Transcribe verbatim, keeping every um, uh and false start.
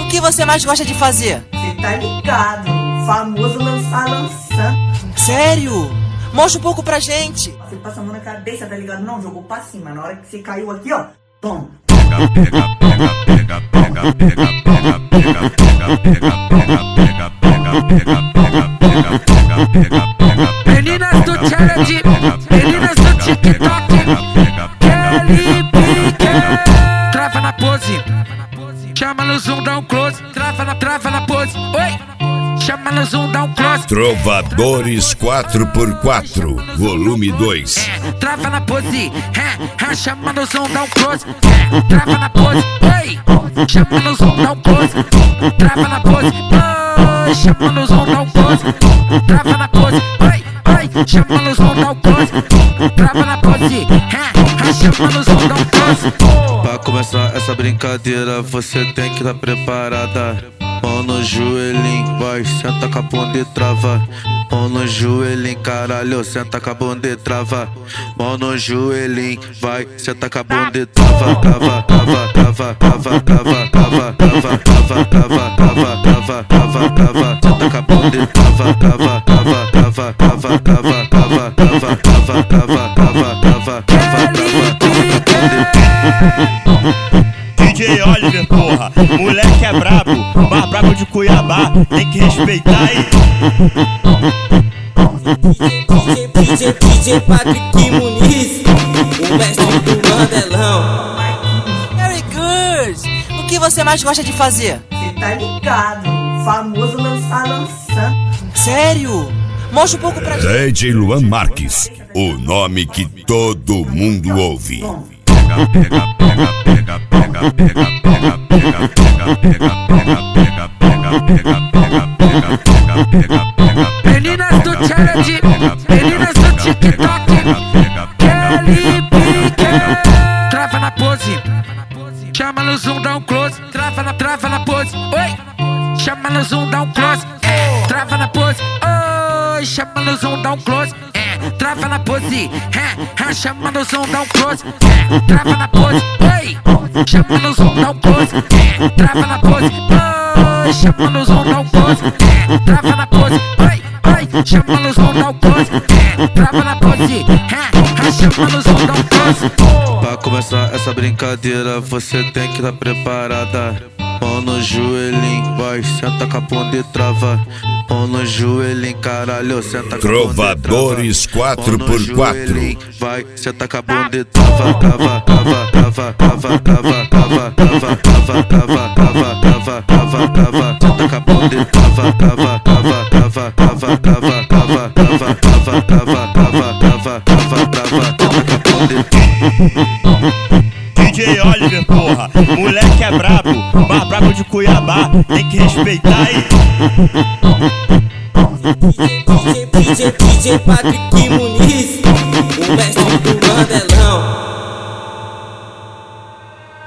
que você mais gosta de fazer? Cê tá ligado, famoso lançar lançando. Sério? Mostra um pouco pra gente. Você passa a mão na cabeça, tá ligado? Não, jogou pra cima. Na hora que você caiu aqui, ó, toma. Meninas do challenge, meninas do TikTok, Kelly Pique. Trava na pose, chama no zoom, dá um close. Trava na, trava na pose, oi. Chama no zoom, dá um close. Trovadores quatro por quatro, volume dois. É, trava na pose, é, é, chama no zoom, dá um close. É, trava na pose, oi. Chama no zoom, dá um close. Trava na pose, oi. Chama no zoom, dá um close. Trava na pose, oi, oi. Chama no zoom, dá um close. Trava na pose, é, é, chama no zoom, dá um close. Pra começar essa brincadeira, você tem que estar preparada. Mão no joelhinho, vai, senta com a bunda e trava. Mão no joelhinho, caralho, senta com a bunda e trava. Mão no joelhinho, vai, senta com a bunda e trava. Trava, trava, trava, trava, trava, trava, trava, trava, trava, trava, trava, trava, trava. Senta com a bunda e trava, trava, trava, trava, trava, trava, trava, trava, trava, trava, trava, trava, trava, trava. D J Oliver, porra, moleque é brabo, mais brabo de Cuiabá, tem que respeitar aí. D J, D J Patrick Muniz, o mestre do mandelão. Very good! O que você mais gosta de fazer? Cê tá ligado, famoso lançar lançando. Sério? Mostra um pouco pra gente. D J Luan Marques, o nome que todo mundo ouve. Meninas do challenge, meninas do TikTok, Kelly Pique. Trava na pose, chama no zoom, dá um close. Trava na, trava na pose, oi. Chama no zoom, dá um close. É, trava na pose, oi. Chama no zoom, dá um close. É, trava na pose, é, é, chama no zoom, dá um close. É, trava na pose, oi. Chama no zoom, dá um close. É, trava na pose, oi. Chama no zoom, dá um close. É, trava na pose, oi, oi. Chama no zoom, dá um close. É, trava na pose, é, é, chama no zoom, dá um close. Pra começar essa brincadeira, você tem que estar preparada. Mão no joelhinho, vai, senta com a bunda e trava. Mão no joelhinho, caralho, senta com a bunda e trava. Trovadores quatro por quatro. Vai, senta com a bunda e trava, trava, trava, trava, trava, trava, trava, trava, trava, trava, trava, trava, trava, trava. Senta com a bunda e trava, trava, trava, trava, trava, trava, trava, trava, trava, trava, trava, trava, trava, trava. Senta com a bunda e D J Oliver, porra, moleque é brabo, mais brabo de Cuiabá, tem que respeitar aí. D J, D J, D J Patrick Muniz, o mestre do mandelão.